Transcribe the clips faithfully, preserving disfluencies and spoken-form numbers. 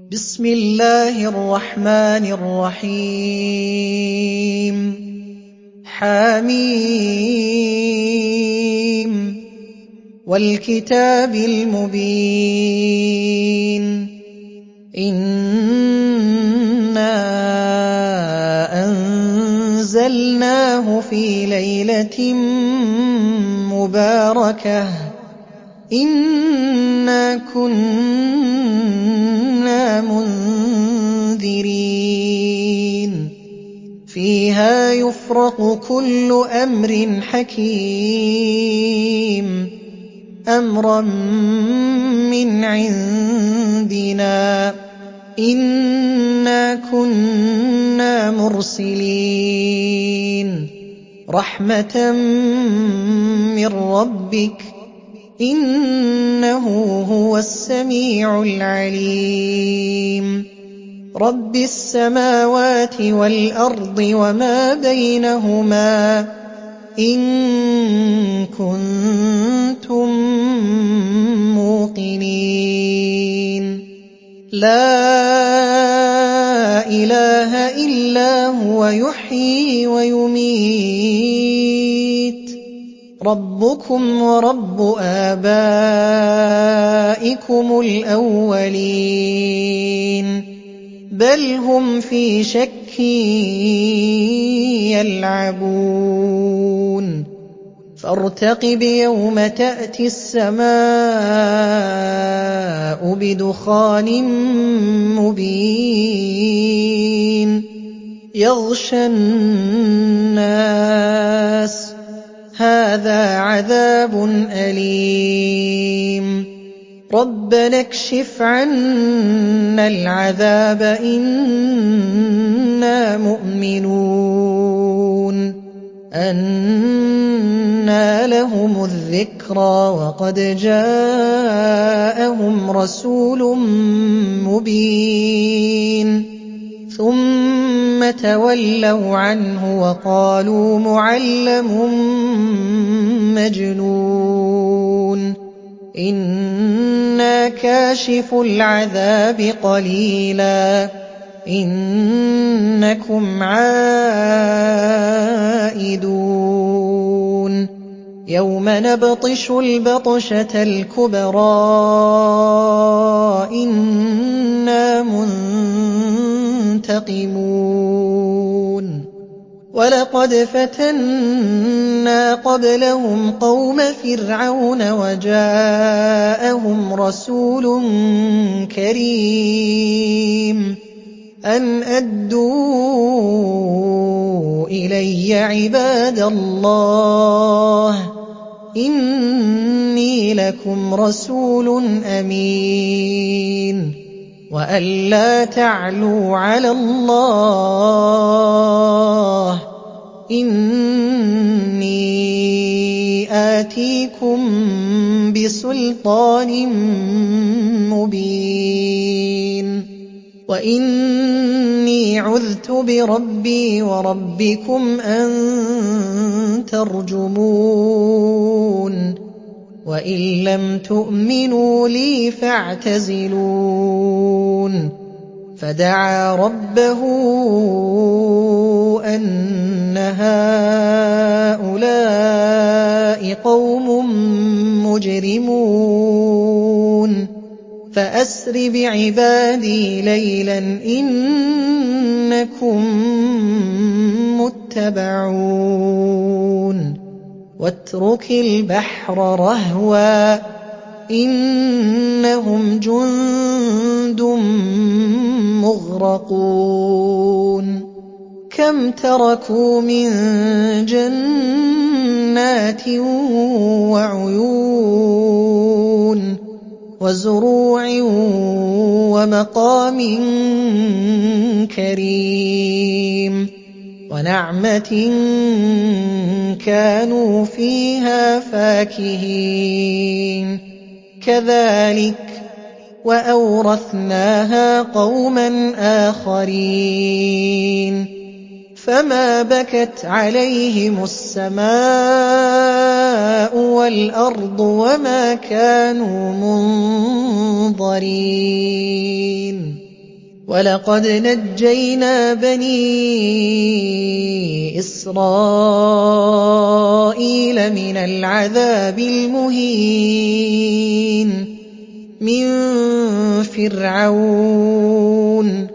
بسم الله الرحمن الرحيم حميم والكتاب المبين إنا أنزلناه في ليلة مباركة إنا كنا منذرين فيها يفرق كل أمر حكيم أمرا من عندنا إنا كنا مرسلين رحمة من ربك إنه هو السميع العليم رب السماوات والأرض وما بينهما إن كنتم موقنين لا إله إلا هو يحيي ويميت ربكم ورب آبائكم الأولين بل هم في شك يلعبون فارتقب يوم تأتي السماء بدخان مبين يغشى الناس هذا عذاب أليم ربنا اكشف عنا العذاب إنا مؤمنون أنى لهم الذكرى وقد جاءهم رسول مبين ثم تولوا عنه وقالوا معلم مجنون إنا كاشف العذاب قليلا إنكم عائدون يوم نبطش البطشة الكبرى إنا منتقمون ولقد فتنا قبلهم قوم فرعون وجاءهم رسول كريم أن أدوا إلي عباد الله إني لكم رسول أمين وأن لا تعلوا على الله إني آتيكم بسلطان مبين وإني عذت بربي وربكم أن ترجمون وإن لم تؤمنوا لي فاعتزلون فدعا ربه أن هؤلاء قوم مجرمون فأسر بعبادي ليلا إنكم متبعون واترك البحر رهوا إنهم جند مغرقون كم تركوا من جنات وعيون وزروع ومقام كريم ونعمة كانوا فيها فاكهين كذلك وأورثناها قوما آخرين فما بكت عليهم السماء والأرض وما كانوا منظرين وَلَقَدْ نَجَّيْنَا بَنِي إِسْرَائِيلَ مِنَ الْعَذَابِ الْمُهِينِ مِنْ فِرْعَوْنَ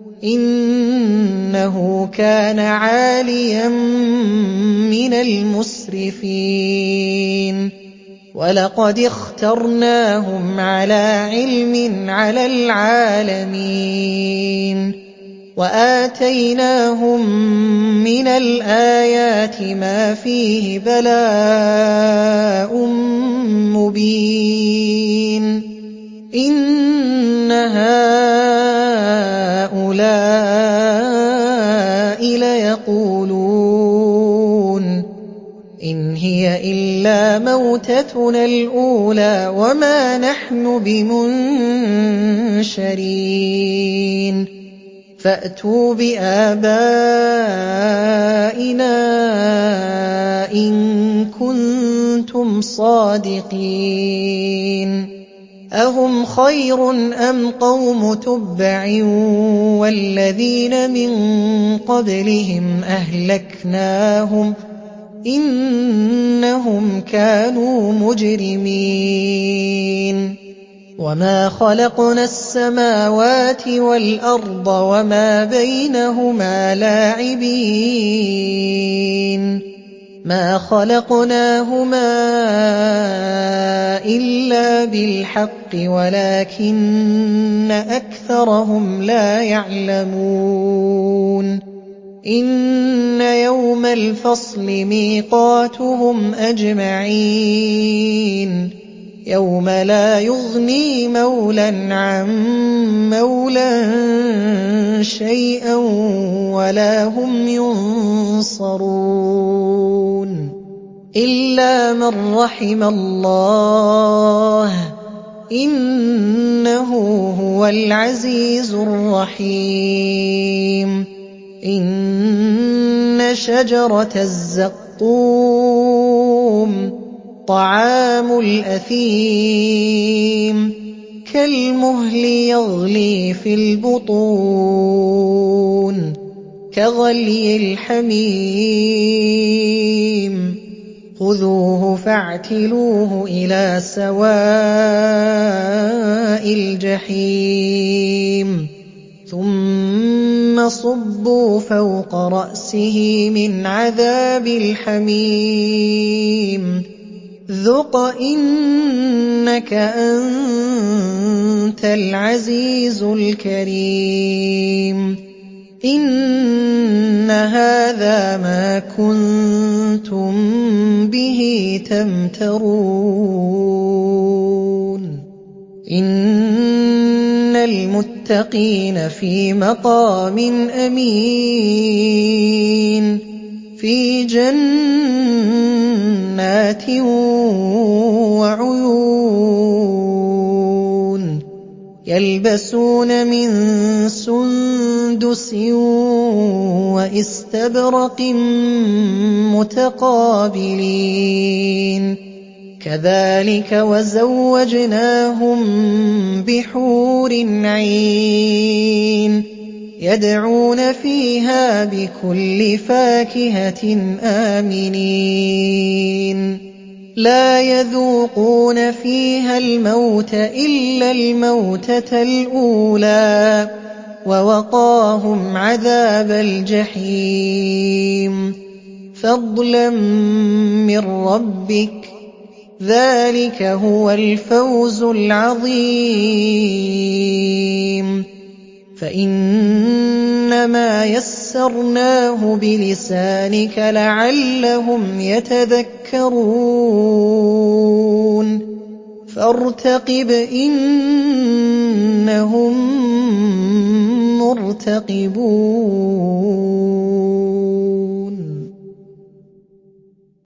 إِنَّهُ كَانَ عَالِيًا مِنَ الْمُسْرِفِينَ وَلَقَدِ اخْتَرْنَاهُمْ عَلَىٰ عِلْمٍ عَلَى الْعَالَمِينَ وَآتَيْنَاهُم مِّنَ الْآيَاتِ مَا فِيهِ بَلَاءٌ مُّبِينٌ إِنَّ هَٰؤُلَاءِ لَيَقُولُونَ إِنْ هِيَ إِلَّا مَوْتَتُنَا الْأُولَىٰ وَمَا نَحْنُ بِمُنشَرِينَ فَأْتُوا بِآبَائِنَا إِن كُنتُمْ صَادِقِينَ أَهُمْ خَيْرٌ أَمْ قَوْمُ تُبَّعٍ وَالَّذِينَ مِن قَبْلِهِمْ أَهْلَكْنَاهُمْ إِنَّهُمْ كَانُوا مُجْرِمِينَ وَمَا خَلَقْنَا السَّمَاوَاتِ وَالْأَرْضَ وَمَا بَيْنَهُمَا لَاعِبِينَ مَا خَلَقْنَاهُمَا إِلَّا بِالْحَقِّ وَلَٰكِنَّ أَكْثَرَهُمْ لَا يَعْلَمُونَ إِنَّ يَوْمَ الْفَصْلِ مِيقَاتُهُمْ أَجْمَعِينَ يَوْمَ لَا يُغْنِي مَوْلًى عَن مَّوْلًى شَيْئًا وَلَا هُمْ يُنصَرُونَ إِلَّا مَن رَّحِمَ اللَّهُ إِنَّهُ هُوَ الْعَزِيزُ الرَّحِيمُ إِنَّ شَجَرَتَ الزَّقُّومِ طَعَامُ الْأَثِيمِ كَالْمُهْلِ يَغْلِي فِي الْبُطُونِ كَغَلْيِ الْحَمِيمِ خُذُوهُ فَاعْتِلُوهُ إِلَىٰ سَوَاءِ الْجَحِيمِ ثُمَّ صُبُّوا فَوْقَ رَأْسِهِ مِنْ عَذَابِ الْحَمِيمِ ذُقْ إِنَّكَ أَنتَ الْعَزِيزُ الْكَرِيمُ إِنَّ هَٰذَا مَا كُنتُم بِهِ تَمْتَرُونَ إِنَّ الْمُتَّقِينَ فِي مَقَامٍ أَمِينٍ فِي جَنَّاتٍ وَعُيُونٍ يَلْبَسُونَ مِن سُندُسٍ وَإِسْتَبْرَقٍ مُّتَقَابِلِينَ كَذَٰلِكَ وَزَوَّجْنَاهُم بِحُورٍ عِينٍ يَدْعُونَ فِيهَا بِكُلِّ فَاكِهَةٍ آمِنِينَ لَا يَذُوقُونَ فِيهَا الْمَوْتَ إِلَّا الْمَوْتَةَ الْأُولَىٰ وَوَقَاهُمْ عَذَابَ الْجَحِيمِ فَضْلًا مِّن رَّبِّكَ ۚ ذَٰلِكَ هُوَ الْفَوْزُ الْعَظِيمُ فَإِنَّمَا يَسَّرْنَاهُ بِلِسَانِكَ لَعَلَّهُمْ يَتَذَكَّرُونَ فَارْتَقِبْ إِنَّهُم مُّرْتَقِبُونَ